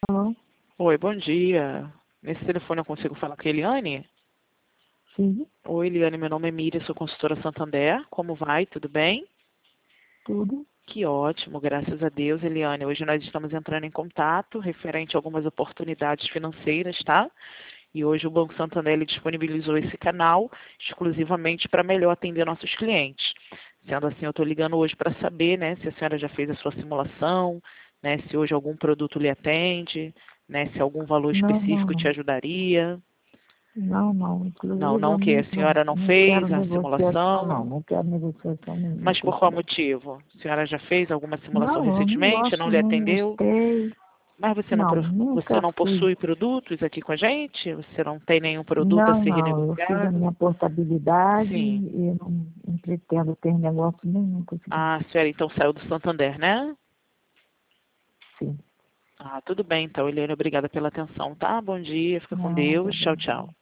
Alô? Oi, bom dia. Nesse telefone eu consigo falar com a Eliane? Sim, Oi, Eliane, meu nome é Miriam, sou consultora Santander. Como vai? Tudo bem? tudo. Que ótimo, graças a Deus, Eliane. Hoje nós estamos entrando em contato referente a algumas oportunidades financeiras, tá? E hoje o Banco Santander ele disponibilizou esse canal exclusivamente para melhor atender nossos clientes. Sendo assim, eu estou ligando hoje para saber, né, se a senhora já fez a sua simulação, né, se hoje algum produto lhe atende, né, se algum valor Não, não, específico te não. ajudaria. Não, não. Não, Inclusive, não, eu que a não, senhora não não quero fez a negociação, não. simulação. Não quero negociação nenhuma Mas com por esse qual banco. motivo? A senhora já fez alguma simulação Não, eu não recentemente? Não gosto, lhe não atendeu? gostei. Mas Não, você nunca não fui. possui produtos aqui com a gente? Você não tem nenhum produto a Não, ser não. Eu fiz a renegociado? minha portabilidade Sim. e não pretendo ter negócio nenhum com esse banco. Ah, a senhora então saiu do Santander, né? Sim. Ah, tudo bem então, Eliane, obrigada pela atenção, tá? Bom dia, fica com Nada, Deus. Tchau, bom tchau. dia.